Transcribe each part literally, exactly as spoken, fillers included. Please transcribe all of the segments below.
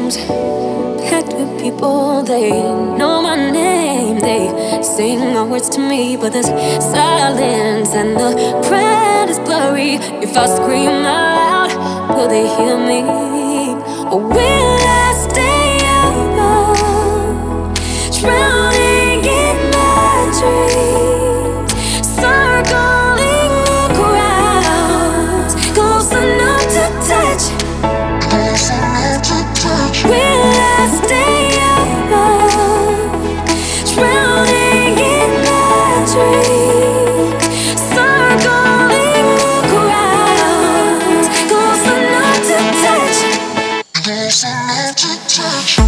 rooms packed with people. They know my name, they sing my words to me, but there's silence and the crowd is blurry. If I scream out, will they hear me? Or will I stay alone, drowning in my dreams, circling the crowds, close enough to touch, close enough to touch. Will I stay alone, drowning in my dreams, circling the crowds, close enough to touch, close enough to touch.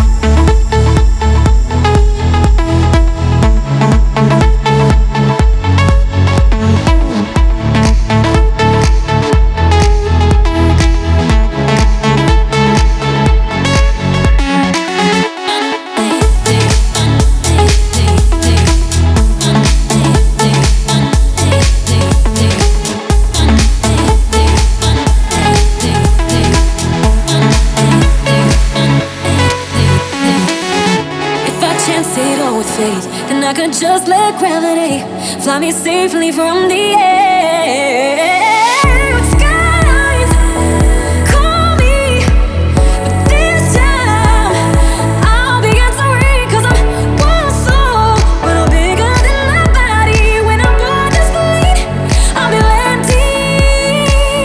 Then I could just let gravity fly me safely from the air. Skies call me, but this time I'll begin to read, 'cause I'm one soul, but I'm bigger than my body. When I'm born to bleed, I'll be landing.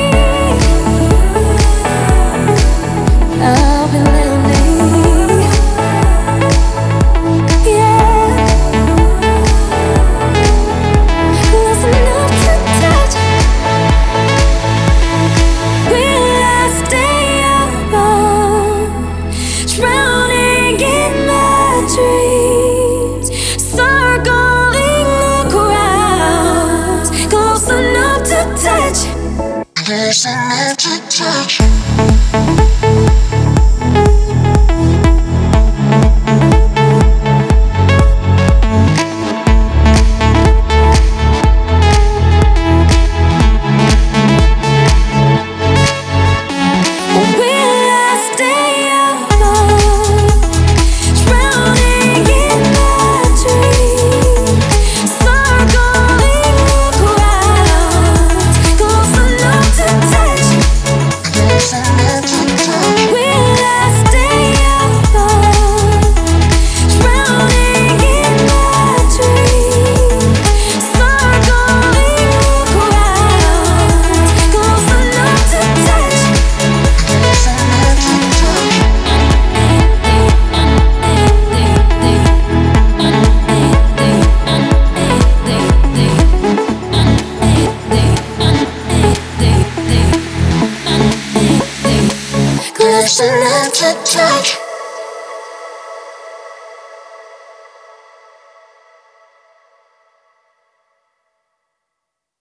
I'll be landing. Yeah. Close enough to touch. Close enough to touch.